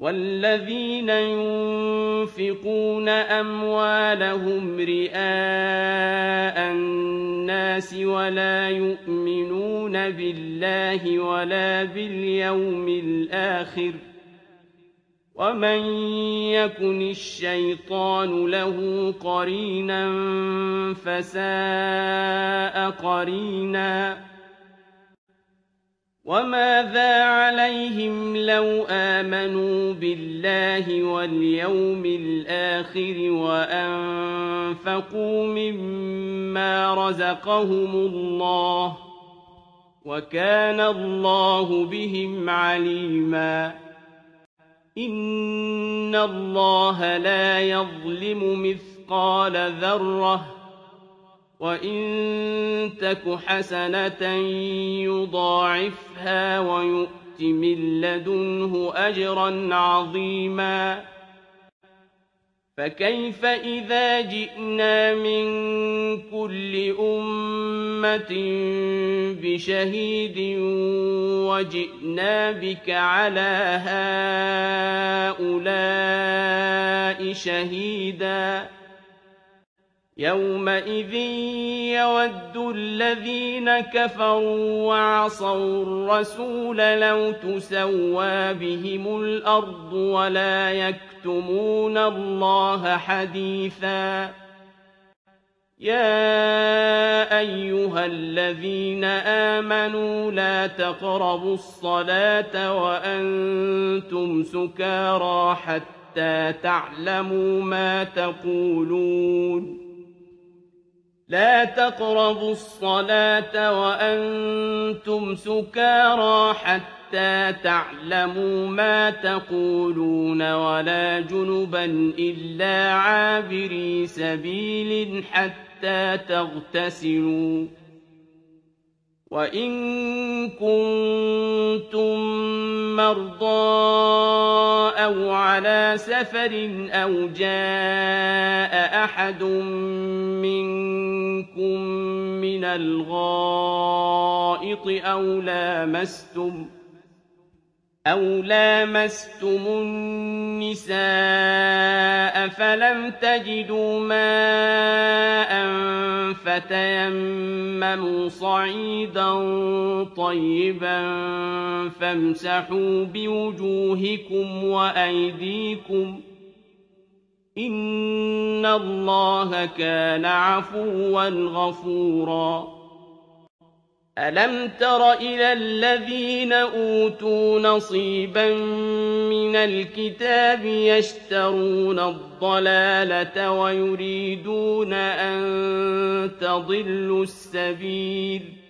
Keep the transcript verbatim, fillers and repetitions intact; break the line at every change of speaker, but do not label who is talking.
وَالَّذِينَ يُنفِقُونَ أَمْوَالَهُمْ رِئَاءَ النَّاسِ وَلَا يُؤْمِنُونَ بِاللَّهِ وَلَا بِالْيَوْمِ الْآخِرِ ۗ وَمَن يَكُنِ الشَّيْطَانُ لَهُ قَرِينًا فَسَاءَ قَرِينًا وَمَاذَا عَلَيْهِمْ لَوْ آمَنُوا بِاللَّهِ وَالْيَوْمِ الْآخِرِ وَأَنفَقُوا مِمَّا رَزَقَهُمُ اللَّهُ ۚ وَكَانَ اللَّهُ بِهِمْ عَلِيمًا إِنَّ اللَّهَ لَا يَظْلِمُ مِثْقَالَ ذَرَّةٍ ۖ وَإِن تَكُ حَسَنَةً يُضَاعِفْهَا وَيُؤْتِ مِن لَّدُنْهُ أَجْرًا عَظِيمًا فَكَيْفَ إِذَا جِئْنَا مِن كُلِّ أُمَّةٍ بِشَهِيدٍ وَجِئْنَا بِكَ عَلَىٰ هَٰؤُلَاءِ شَهِيدًا يَوْمَئِذٍ يَوَدُّ الَّذِينَ كَفَرُوا وَعَصَوُا الرَّسُولَ لَوْ تُسَوَّىٰ بِهِمُ الْأَرْضُ وَلَا يَكْتُمُونَ اللَّهَ حَدِيثًا يَا أَيُّهَا الَّذِينَ آمَنُوا لَا تَقْرَبُوا الصَّلَاةَ وَأَنتُمْ سُكَارَىٰ حَتَّىٰ تَعْلَمُوا مَا تَقُولُونَ لا تقربوا الصلاة وأنتم سكارى حتى تعلموا ما تقولون ولا جنبا إلا عابري سبيل حتى تغتسلوا وإن كنتم مرضى أو على سفر أو جاء أحد منكم من الغائط أو لامستم أو لامستم النساء فلم تجدوا ماء فتيمموا صعيدا طيبا فامسحوا بوجوهكم وأيديكم إن الله كان عفوا غفورا ألم تر إلى الذين أوتوا نصيبا من الكتاب يشترون الضلالة ويريدون أن تضلوا السبيل